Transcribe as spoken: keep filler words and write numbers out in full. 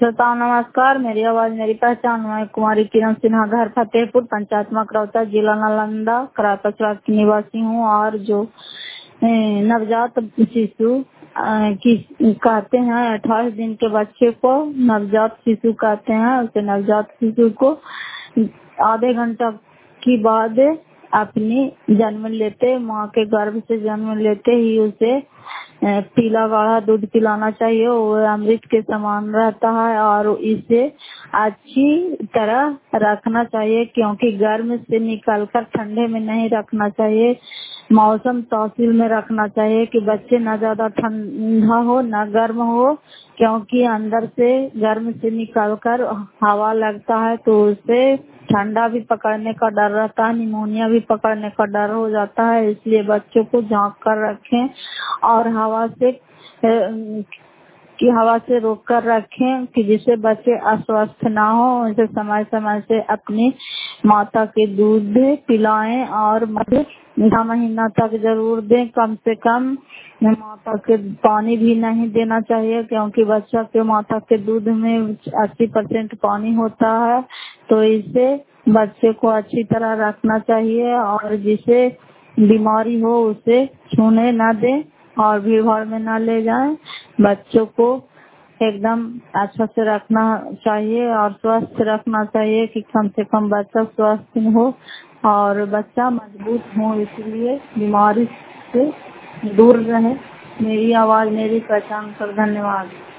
श्रोताओं नमस्कार। मेरी आवाज मेरी पहचान। मैं कुमारी किरण सिन्हा, घर फतेहपुर, पंचायत मकरौता, जिला नालंदा, करापचरा की निवासी हूँ। और जो ए, नवजात शिशु अ, की कहते हैं, अट्ठाईस दिन के बच्चे को नवजात शिशु कहते हैं। उसे नवजात शिशु को आधे घंटा की बाद अपनी जन्म लेते माँ के गर्भ से जन्म लेते ही उसे पीला गाढ़ा दूध पिलाना चाहिए। वो अमृत के समान रहता है और इसे अच्छी तरह रखना चाहिए, क्योंकि गर्म से निकालकर ठंडे में नहीं रखना चाहिए। मौसम तौसील में रखना चाहिए कि बच्चे न ज्यादा ठंडा हो न गर्म हो, क्योंकि अंदर से गर्म से निकालकर हवा लगता है तो उसे ठंडा भी पकड़ने का डर रहता है, निमोनिया भी पकड़ने का डर हो जाता है। इसलिए बच्चों को झाँक कर रखें और हवा से कि हवा से रोक कर रखें कि जिससे बच्चे अस्वस्थ ना हो। उसे समय समय से अपनी माता के दूध पिलाएं और मध्य महीना तक जरूर दें। कम से कम माता के पानी भी नहीं देना चाहिए, क्योंकि बच्चा के माता के दूध में अस्सी परसेंट पानी होता है। तो इसे बच्चे को अच्छी तरह रखना चाहिए और जिसे बीमारी हो उसे छूने न दें और भीड़ भाड़ में न ले जाएं। बच्चों को एकदम अच्छा से रखना चाहिए और स्वस्थ रखना चाहिए कि कम से कम बच्चा स्वस्थ हो और बच्चा मजबूत हो, इसलिए बीमारी से दूर रहे। मेरी आवाज मेरी पहचान कर धन्यवाद।